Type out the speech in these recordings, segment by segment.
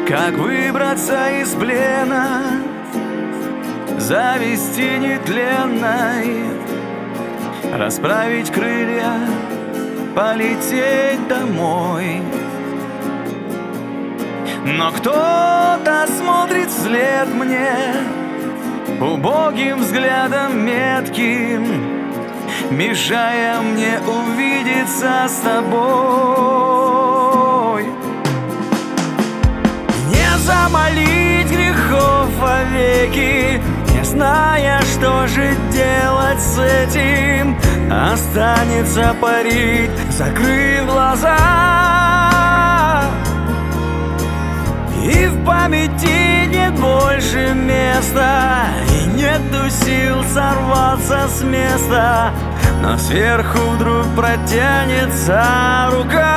Как выбраться из плена зависти нетленной, расправить крылья, полететь домой. Но кто-то смотрит вслед мне убогим взглядом метким, мешая мне увидеться с тобой. Не замолить грехов вовеки, не зная, что же делать с этим. Останется парить, закрыв глаза, и в памяти нет больше места, и нету сил сорваться с места. Но сверху вдруг протянется рука.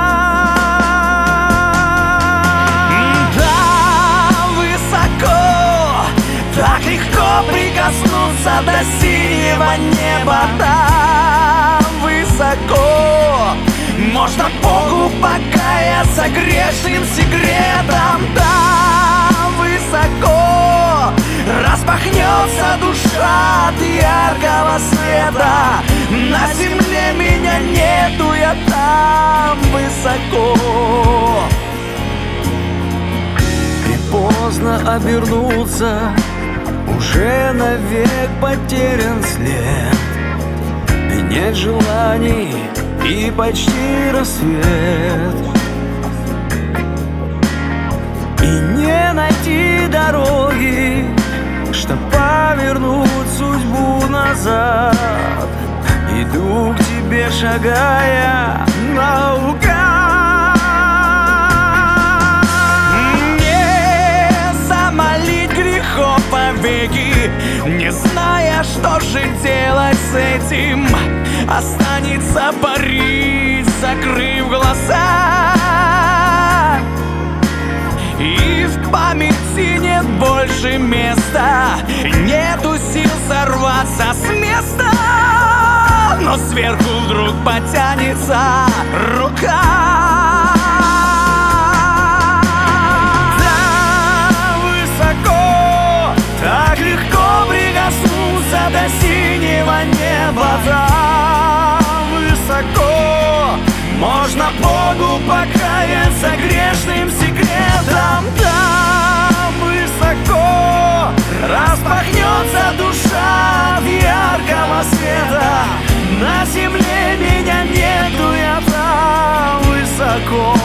Так легко прикоснуться до синего неба. Там высоко можно Богу покаяться грешным секретом. Там высоко распахнется душа от яркого света. На земле меня нету, я там высоко. И поздно обернуться, уже навек потерян след. И нет желаний, и почти рассвет. И не найти дороги, чтоб повернуть судьбу назад. Иду к тебе, шагая наугад. Повеки, не зная, что же делать с этим. Останется парить, закрыв глаза, и в памяти нет больше места, нету сил сорваться с места. Но сверху вдруг потянется рука. Так легко прикоснуться до синего неба. Там высоко можно Богу покаяться грешным секретом. Там высоко распахнется душа от яркого света. На земле меня нету, я там высоко.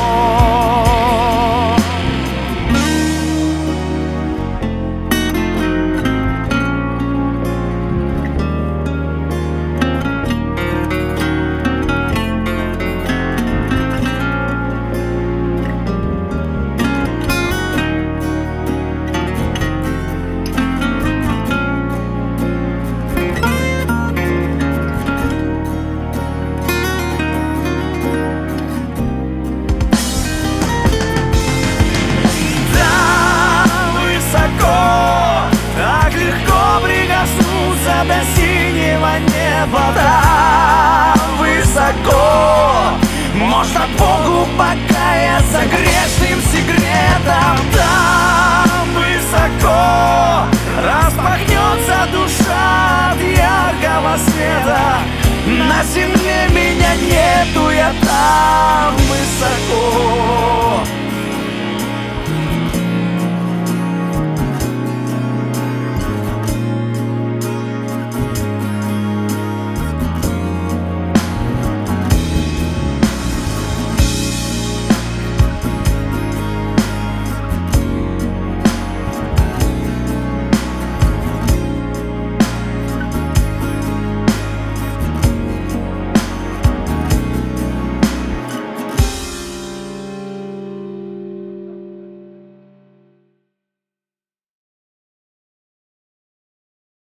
До синего неба. Там высоко можно Богу покаяться грешным секретом. Там высоко распахнется душа от яркого света. На земле меня нету, я там высоко.